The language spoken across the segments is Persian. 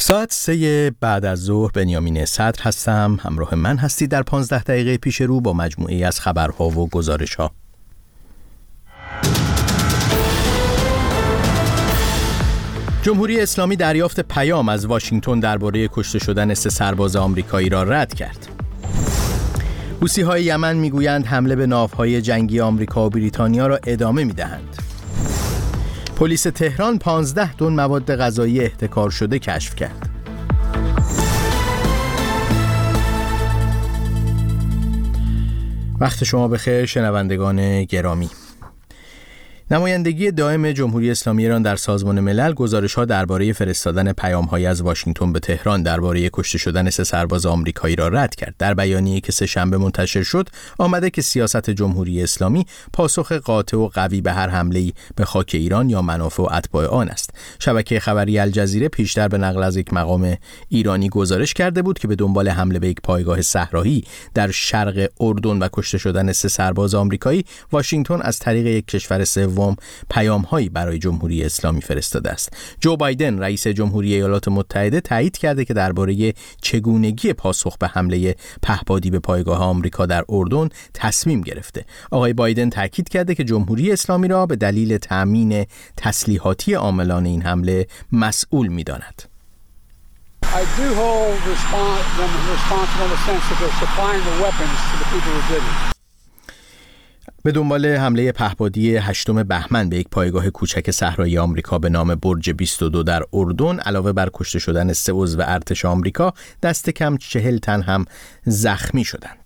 ساعت 3 بعد از ظهر بنیامین صدر هستم. همراه من هستی در 15 دقیقه پیش رو با مجموعی از خبرها و گزارش‌ها. جمهوری اسلامی دریافت پیام از واشنگتن درباره کشته شدن 3 سرباز آمریکایی را رد کرد. حوثی‌های یمن میگویند حمله به ناوهای جنگی آمریکا و بریتانیا را ادامه می‌دهند. پلیس تهران 15 تن مواد غذایی احتکار شده کشف کرد. وقت شما بخیر شنوندگان گرامی. نمایندگی دائم جمهوری اسلامی ایران در سازمان ملل گزارش‌ها درباره فرستادن پیام‌هایی از واشنگتن به تهران درباره کشته شدن 3 سرباز آمریکایی را رد کرد. در بیانیه‌ای که سه‌شنبه منتشر شد، آمده که سیاست جمهوری اسلامی پاسخ قاطع و قوی به هر حمله‌ای به خاک ایران یا منافع و اتباع آن است. شبکه خبری الجزیره پیشتر به نقل از یک مقام ایرانی گزارش کرده بود که به دنبال حمله به یک پایگاه صحرایی در شرق اردن و کشته شدن 3 سرباز آمریکایی، واشنگتن از طریق یک کشور سوم پیام‌هایی برای جمهوری اسلامی فرستاده است. جو بایدن رئیس جمهوری ایالات متحده تایید کرده که درباره چگونگی پاسخ به حمله پهپادی به پایگاه آمریکا در اردن تصمیم گرفته. آقای بایدن تاکید کرده که جمهوری اسلامی را به دلیل تأمین تسلیحاتی عاملان این حمله مسئول می‌داند. I do hold them responsible in the sense that they're supplying the weapons to the people who did it. به دنبال حمله پهپادی 8 بهمن به یک پایگاه کوچک صحرایی آمریکا به نام برج 22 در اردن، علاوه بر کشته شدن 3 عضو ارتش آمریکا، دست کم 40 تن هم زخمی شدند.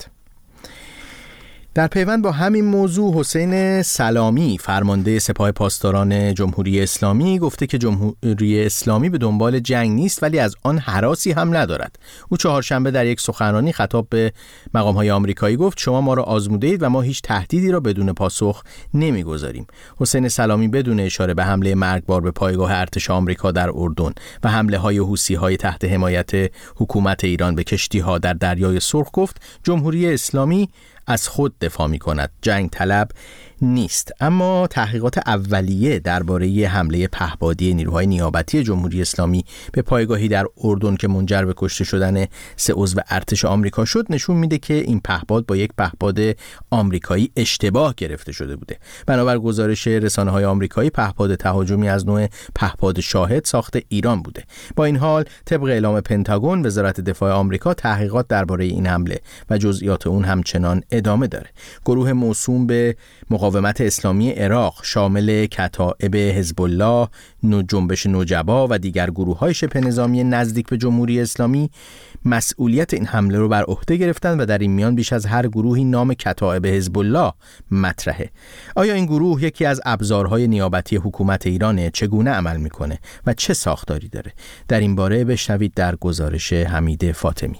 در پیوند با همین موضوع، حسین سلامی فرمانده سپاه پاسداران جمهوری اسلامی گفته که جمهوری اسلامی به دنبال جنگ نیست ولی از آن هراسی هم ندارد. او چهارشنبه در یک سخنرانی خطاب به مقام‌های آمریکایی گفت شما ما را آزموده اید و ما هیچ تهدیدی را بدون پاسخ نمیگذاریم. حسین سلامی بدون اشاره به حمله مرگبار به پایگاه ارتش آمریکا در اردن و حمله‌های حوثی‌های تحت حمایت حکومت ایران به کشتی‌ها در دریای سرخ گفت جمهوری اسلامی از خود دفاع می کند، جنگ طلب نیست. اما تحقیقات اولیه درباره حمله پهپادی نیروهای نیابتی جمهوری اسلامی به پایگاهی در اردن که منجر به کشته شدن 3 عضو ارتش آمریکا شد نشون میده که این پهپاد با یک پهپاد آمریکایی اشتباه گرفته شده بوده. بنابر گزارش رسانه‌های آمریکایی، پهپاد تهاجمی از نوع پهپاد شاهد ساخت ایران بوده. با این حال طبق اعلام پنتاگون، وزارت دفاع آمریکا تحقیقات درباره این حمله و جزئیات اون همچنان ادامه داره. گروه موسوم به مقاومت اسلامی عراق شامل کتائب حزب الله، جنبش نجبا و دیگر گروه‌های شبه نظامی نزدیک به جمهوری اسلامی مسئولیت این حمله رو بر عهده گرفتند و در این میان بیش از هر گروهی نام کتائب حزب الله مطرحه. آیا این گروه یکی از ابزارهای نیابتی حکومت ایرانه؟ چگونه عمل میکنه و چه ساختاری داره؟ در این باره بشنوید در گزارش حمید فاطمی.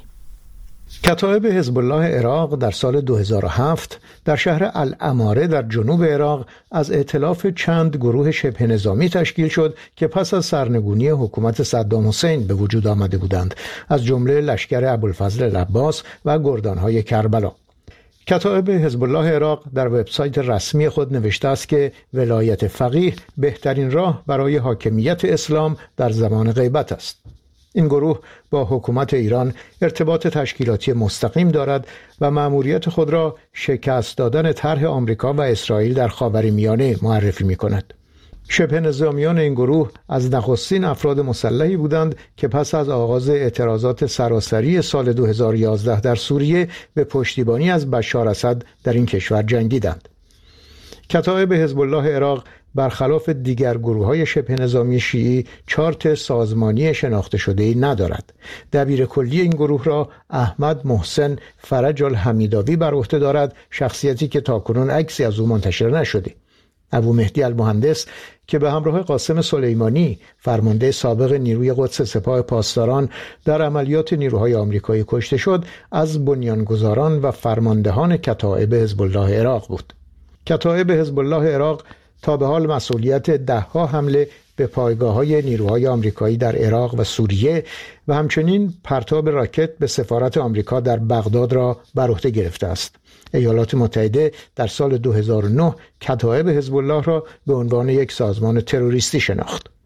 کتائب حزب الله عراق در سال 2007 در شهر العماره در جنوب عراق از ائتلاف چند گروه شبه نظامی تشکیل شد که پس از سرنگونی حکومت صدام حسین به وجود آمده بودند، از جمله لشکر ابوالفضل العباس و گردانهای کربلا. کتائب حزب الله عراق در وبسایت رسمی خود نوشته است که ولایت فقیه بهترین راه برای حاکمیت اسلام در زمان غیبت است. این گروه با حکومت ایران ارتباط تشکیلاتی مستقیم دارد و مأموریت خود را شکست دادن طرح آمریکا و اسرائیل در خاورمیانه معرفی می‌کند. شبه نظامیان این گروه از نخستین افراد مسلحی بودند که پس از آغاز اعتراضات سراسری سال 2011 در سوریه به پشتیبانی از بشار اسد در این کشور جنگیدند. کتائب حزب الله عراق برخلاف دیگر گروه‌های شبه نظامی شیعی چارت سازمانی شناخته شده‌ای ندارد. دبیر کلی این گروه را احمد محسن فرج الحمیداوی بر عهده دارد، شخصیتی که تاکنون عکسی از او منتشر نشده. ابو مهدی المهندس که به همراه قاسم سلیمانی فرمانده سابق نیروی قدس سپاه پاسداران در عملیات نیروهای آمریکایی کشته شد، از بنیانگذاران و فرماندهان کتائب حزب الله عراق بود. کتائب حزب الله عراق تا به حال مسئولیت 10 حمله به پایگاه‌های نیروهای آمریکایی در عراق و سوریه و همچنین پرتاب راکت به سفارت آمریکا در بغداد را بر عهده گرفته است. ایالات متحده در سال 2009 کتائب حزب الله را به عنوان یک سازمان تروریستی شناخت.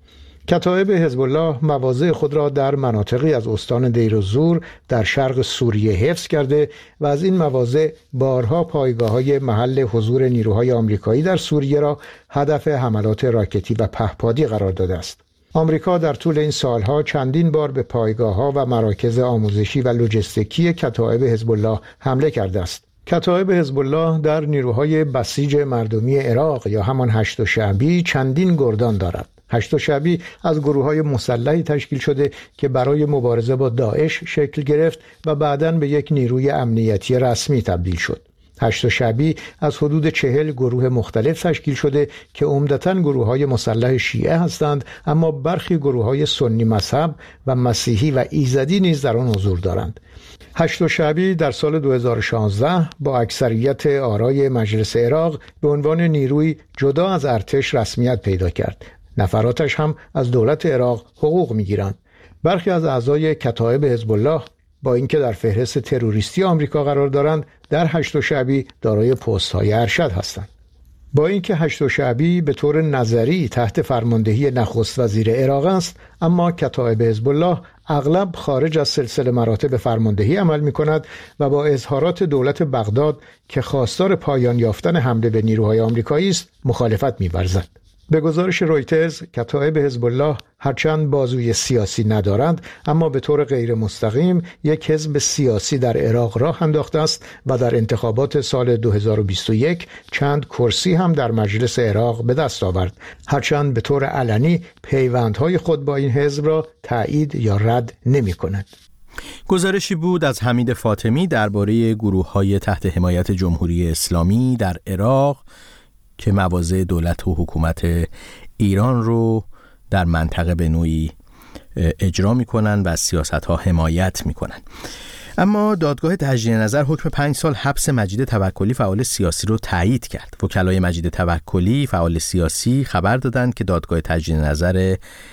کتایب حزب الله مواضع خود را در مناطقی از استان دیر الزور در شرق سوریه حفظ کرده و از این مواضع بارها پایگاه‌های محل حضور نیروهای آمریکایی در سوریه را هدف حملات راکتی و پهپادی قرار داده است. آمریکا در طول این سالها چندین بار به پایگاه‌ها و مراکز آموزشی و لوجستیکی کتایب حزب الله حمله کرده است. کتایب حزب الله در نیروهای بسیج مردمی عراق یا همان هشت شعبی چندین گردان دارد. هشت شعبی از گروه‌های مسلحی تشکیل شده که برای مبارزه با داعش شکل گرفت و بعداً به یک نیروی امنیتی رسمی تبدیل شد. هشت شعبی از حدود 40 گروه مختلف تشکیل شده که عمدتاً گروه‌های مسلح شیعه هستند، اما برخی گروه‌های سنی مذهب و مسیحی و ایزدی نیز در آن حضور دارند. هشت شعبی در سال 2016 با اکثریت آرای مجلس عراق به عنوان نیروی جدا از ارتش رسمیت پیدا کرد. نفراتش هم از دولت عراق حقوق می‌گیرند. برخی از اعضای کتایب حزب الله با اینکه در فهرست تروریستی آمریکا قرار دارند، در هشت شعبی دارای پست‌های ارشد هستند. با اینکه هشت شعبی به طور نظری تحت فرماندهی نخست وزیر عراق است، اما کتایب حزب الله اغلب خارج از سلسله مراتب فرماندهی عمل می‌کند و با اظهارات دولت بغداد که خواستار پایان یافتن حمله به نیروهای آمریکایی است مخالفت می‌ورزد. به گزارش رویترز، کتایب حزب الله هرچند بازوی سیاسی ندارند، اما به طور غیر مستقیم یک حزب سیاسی در عراق راه انداخته است و در انتخابات سال 2021 چند کرسی هم در مجلس عراق به دست آورد، هرچند به طور علنی پیوندهای خود با این حزب را تایید یا رد نمی کند. گزارشی بود از حمید فاطمی درباره گروه‌های تحت حمایت جمهوری اسلامی در عراق که مواضع دولت و حکومت ایران رو در منطقه به نوعی اجرا میکنن و از سیاست‌ها حمایت میکنن. اما دادگاه تجدید نظر حکم 5 سال حبس مجید توکلی فعال سیاسی رو تایید کرد. وکلای مجید توکلی فعال سیاسی خبر دادند که دادگاه تجدید نظر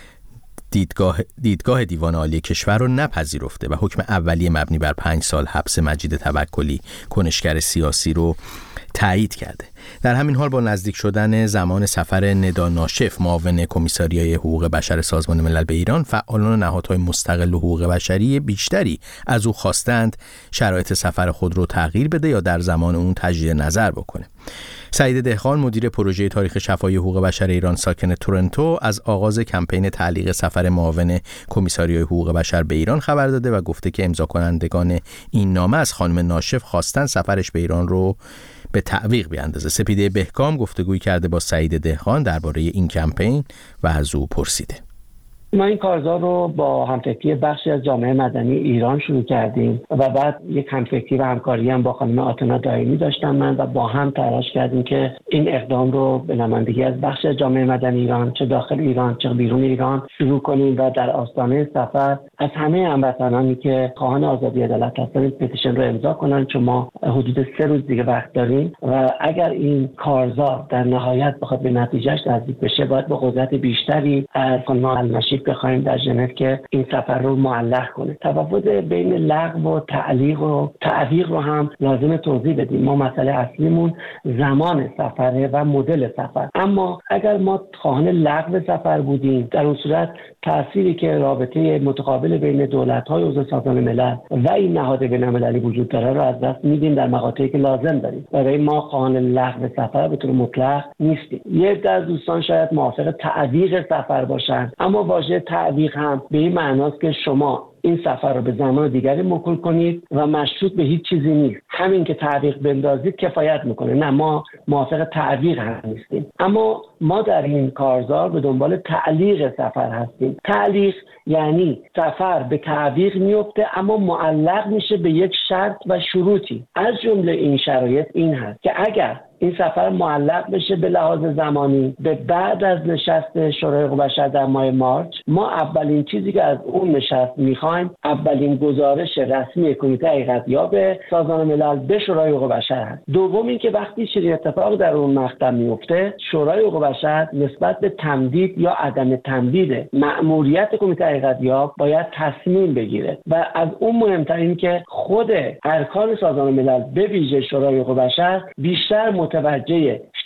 دیدگاه دیوان عالی کشور رو نپذیرفته و حکم اولیه مبنی بر 5 سال حبس مجید توکلی کنشگر سیاسی رو تایید کرده. در همین حال با نزدیک شدن زمان سفر ندا ناشف معاون کمیساریای حقوق بشر سازمان ملل به ایران، فعالان و نهادهای مستقل حقوق بشری بیشتری از او خواستند شرایط سفر خود رو تغییر بده یا در زمان اون تجدید نظر بکنه. سعید دهقان مدیر پروژه تاریخ شفاهی حقوق بشر ایران ساکن تورنتو از آغاز کمپین تعلیق سفر معاون کمیساریای حقوق بشر به ایران خبر داده و گفته که امضا کنندگان این نامه از خانم ناشف خواستن سفرش به ایران رو به تعویق بیاندازه. سپیده بهکام گفتگوی کرده با سعید دهقان درباره این کمپین و از او پرسیده. ما این کارزار رو با همفکری بخشی از جامعه مدنی ایران شروع کردیم و بعد یک همفکری و همکاری هم با خانم آتنا دائمی داشتم من و با هم تلاش کردیم که این اقدام رو به نمایندگی از بخشی از جامعه مدنی ایران، چه داخل ایران چه بیرون ایران، شروع کنیم و در آستانه سفر از همه هموطنانی که خواهان آزادی عدالت هستن پتیشن رو امضا کنن، چون ما حدود 3 روز دیگه وقت داریم و اگر این کارزار در نهایت بخواد به نتیجهش نزدیک بشه، باید با قدرت بیشتری از خانم المشیر بخوایم در ژنو که این سفر رو معلق کنه. تفاوت بین لغو و تعلیق و تعویق رو هم لازم توضیح بدیم. ما مسئله اصلیمون زمان سفره و مدل سفر، اما اگر ما خواهان لغو سفر بودیم، در اون صورت تأثیری که رابطه متقابل بین دولت‌های عضو سازمان ملل و این نهاد بین‌المللی وجود داره رو از دست میدیم در مقاطعی که لازم داریم. برای ما خواهان لغو سفر به طور مطلق نیستیم. یک از دوستان شاید موافق تعویق سفر باشن، اما واژه تعویق هم به این معناست که شما این سفر رو به زمان دیگری موکول کنید و مشروط به هیچ چیزی نیست. همین که تعویق بندازید کفایت میکنه. نه، ما موافق تعویق هم نیستیم، اما ما در این کارزار به دنبال تعلیق سفر هستیم. تعلیق یعنی سفر به تعویق میفته اما معلق میشه به یک شرط و شروطی. از جمله این شرایط این هست که اگر این سفر معلق بشه به لحاظ زمانی به بعد از نشست شورای حقوق بشر در ماه مارچ، ما اولین چیزی که از اون نشست میخوایم اولین گزارش رسمی کمیته حقیقت‌یاب سازمان ملل به شورای حقوق بشر هست. دوم این که وقتی چنین اتفاق در اون مقطع میفته، شورای حقوق بشر نسبت به تمدید یا عدم تمدید مأموریت کمیته حقیقت‌یاب باید تصمیم بگیره و از اون مهمتر این که خود ارکان سازمان ملل به ویژه شورای حقوق بشر بیشتر متوجه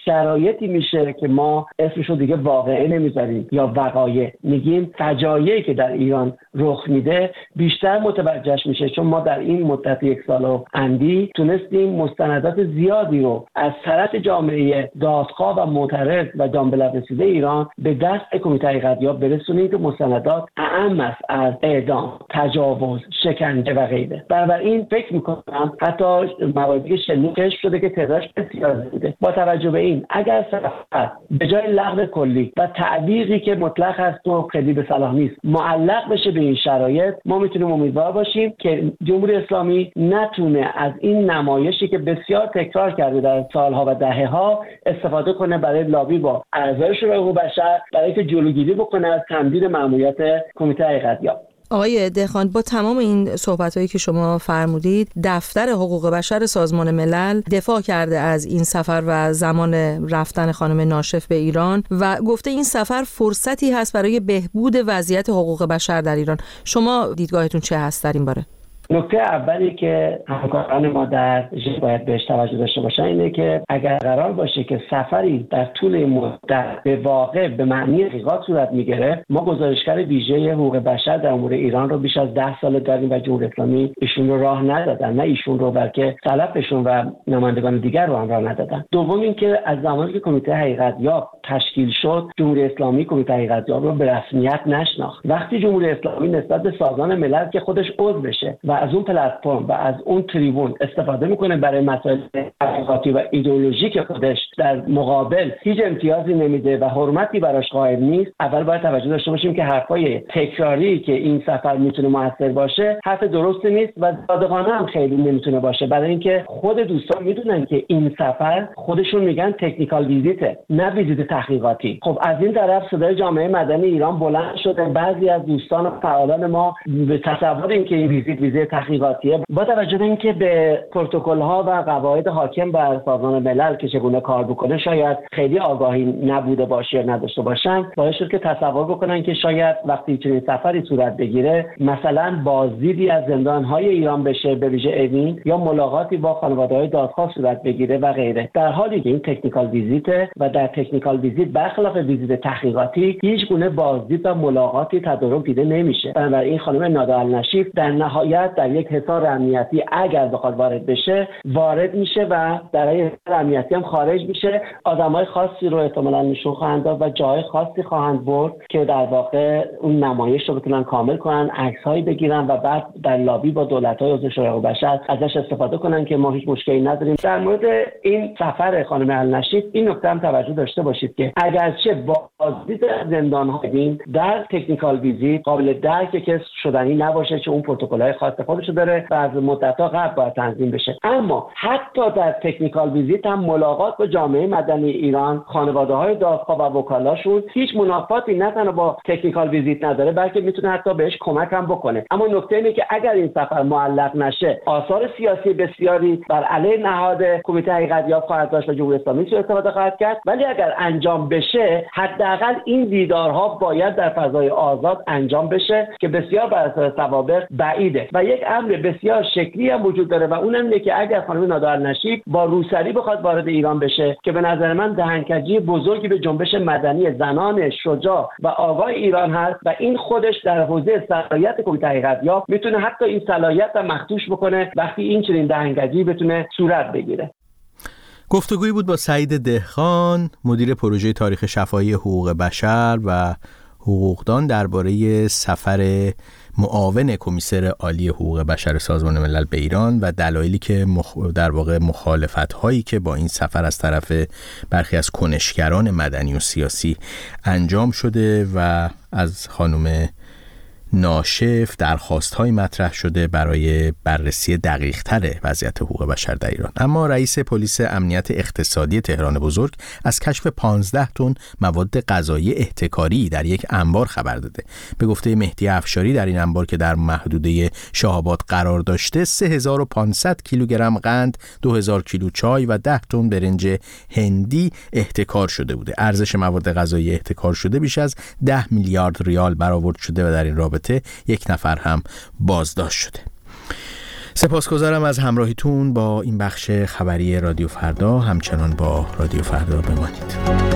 شرایطی میشه که ما اسمشو دیگه واقعه نمیذاریم یا وقایع، میگیم فجایعی که در ایران رخ میده بیشتر متوجهش میشه، چون ما در این مدت 1 سال و اندی تونستیم مستندات زیادی رو از طرف جامعه دادخواه و معترض و جان به لب رسیده ایران به دست کمیته حقیقت‌یاب برسونیم که مستندات اعم است از اعدام، تجاوز، شکنجه و غیره. بنابراین فکر میکنم حتی مواردی شنیع کشف شده که تعدادش بسیار زیاده. با توجه به این اگر سفر به جای لغو کلی و تعویقی که مطلق هست و خیلی به صلاح نیست معلق بشه به این شرایط، ما میتونیم امیدوار باشیم که جمهوری اسلامی نتونه از این نمایشی که بسیار تکرار کرده در سالها و دهه‌ها استفاده کنه برای لابی با اعضای شورای حقوق بشر، برای اینکه جلوگیری بکنه از تمدید ماموریت کمیته حقیقت‌یاب. آقای دهقان، با تمام این صحبت‌هایی که شما فرمودید، دفتر حقوق بشر سازمان ملل دفاع کرده از این سفر و زمان رفتن خانم ناشف به ایران و گفته این سفر فرصتی هست برای بهبود وضعیت حقوق بشر در ایران. شما دیدگاهتون چه هست در این باره؟ نکته اولی که همکاران ما در باید بهش توجه داشته باشن اینه که اگر قرار باشه که سفری در طول این مدت به واقع به معنی حقیقت صورت میگیره، ما گزارشگر ویژه حقوق بشر در امور ایران رو بیش از 10 سال داریم و جمهوری اسلامی ایشون رو راه ندادن، نه ایشون رو بلکه سلفشون و نمایندگان دیگر رو هم راه ندادن. دوم اینکه از زمانی که کمیته حقیقت‌یاب تشکیل شد، جمهوری اسلامی کمیته حقیقت‌یاب رو به رسمیت نشناخت. وقتی جمهوری اسلامی نسبت به سازمان ملل که خودش عضو بشه و از اون پلتفرم و از اون تریبون استفاده میکنه برای مسائل حقیقتی و ایدئولوژیک خودش در مقابل هیچ امتیازی نمیده و حرمتی براش قائل نیست، اول باید توجه داشته باشیم که حرفای تکراری که این سفر میتونه موثر باشه حرف درستی نیست و صادقانه هم خیلی نمیتونه باشه، برای اینکه خود دوستان میدونن که این سفر خودشون میگن تکنیکال ویزیته، نه ویزیت تحقیقاتی. خب از این طرف صدای جامعه مدنی ایران بلند شده، بعضی از دوستان و فعالان ما به تصور اینکه این ویزیت تحقیقاتیه، با توجه به اینکه به پروتکل‌ها و قواعد حاکم بر سازمان ملل که چگونه کار بکنه شاید خیلی آگاهی نبوده باشه یا نداشته باشن، باعث شد که تصور بکنن که شاید وقتی چنین سفری صورت بگیره مثلا بازدیدی از زندان‌های ایران بشه به ویژه اوین یا ملاقاتی با خانواده‌های دادخواه صورت بگیره و غیره، در حالی که این تکنیکال ویزیت و در تکنیکال ویزیت برخلاف ویزیت تحقیقاتی هیچ گونه بازدید و ملاقاتی تدارک دیده نمیشه. بنابراین خانم نادر النشیف در نهایت در یک حصار امنیتی اگر بخواد وارد بشه وارد میشه و در این امنیتی هم خارج میشه. آدمای خاصی رو احتمالاً نشون خواهند داد و جای خاصی خواهند برد که در واقع اون نمایش رو بتونن کامل کنن، عکس‌هایی بگیرن و بعد در لابی با دولت‌های عضو شورای حقوق بشر ازش استفاده کنن که ما هیچ مشکلی نداریم. در مورد این سفر خانم النشیف این نکته هم توجه داشته باشید که اگرچه بازدید زندان‌ها در تکنیکال ویزیت قابل درک که شدنی نباشه چون اون پروتکل‌های خاص خودشو داره و از مدت‌ها قبل باید تنظیم بشه، اما حتی در تکنیکال ویزیت هم ملاقات با جامعه مدنی ایران، خانواده‌های دادخواه و وکلاشون هیچ منافاتی نه تنها با تکنیکال ویزیت نداره بلکه میتونه حتی بهش کمک هم بکنه. اما نکته اینه که اگر این سفر معلق نشه آثار سیاسی بسیاری بر علیه نهاد کمیته حقیقت‌یاب خواهد داشت و جمهوری اسلامی سوء استفاده خواهد کرد، ولی اگر انجام بشه حداقل این دیدارها باید در فضای آزاد انجام بشه که بسیار بر اساس سوابق بعیده و یک امر بسیار شکلی هم وجود داره و اونم اینه که اگر خانم نادر النشیف با روسری بخواد وارد ایران بشه که به نظر من دهنکجی بزرگی به جنبش مدنی زنان شجاع و آگاه ایران هست و این خودش در حوزه صلاحیت کمیته حقیقت‌یاب میتونه حتی این صلاحیت رو مخدوش بکنه وقتی این چنین دهنکجی بتونه صورت بگیره. گفتگویی بود با سعید دهقان، مدیر پروژه تاریخ شفاهی حقوق بشر و حقوقدان درباره سفر معاون کمیسر عالی حقوق بشر سازمان ملل به ایران و دلایلی که در واقع مخالفت‌هایی که با این سفر از طرف برخی از کنشگران مدنی و سیاسی انجام شده و از خانم ناشف درخواست‌های مطرح شده برای بررسی دقیق‌تر وضعیت حقوق بشر در ایران. اما رئیس پلیس امنیت اقتصادی تهران بزرگ از کشف 15 تن مواد غذایی احتکاری در یک انبار خبر داده. به گفته مهدی افشاری در این انبار که در محدوده شاه‌آباد قرار داشته 3500 کیلوگرم قند، 2000 کیلو چای و 10 تن برنج هندی احتکار شده بوده. ارزش مواد غذایی احتکار شده بیش از 10 میلیارد ریال برآورد شده و در این رابطه یک نفر هم بازداشت شده. سپاسگزارم از همراهیتون با این بخش خبری رادیو فردا. همچنان با رادیو فردا بمانید.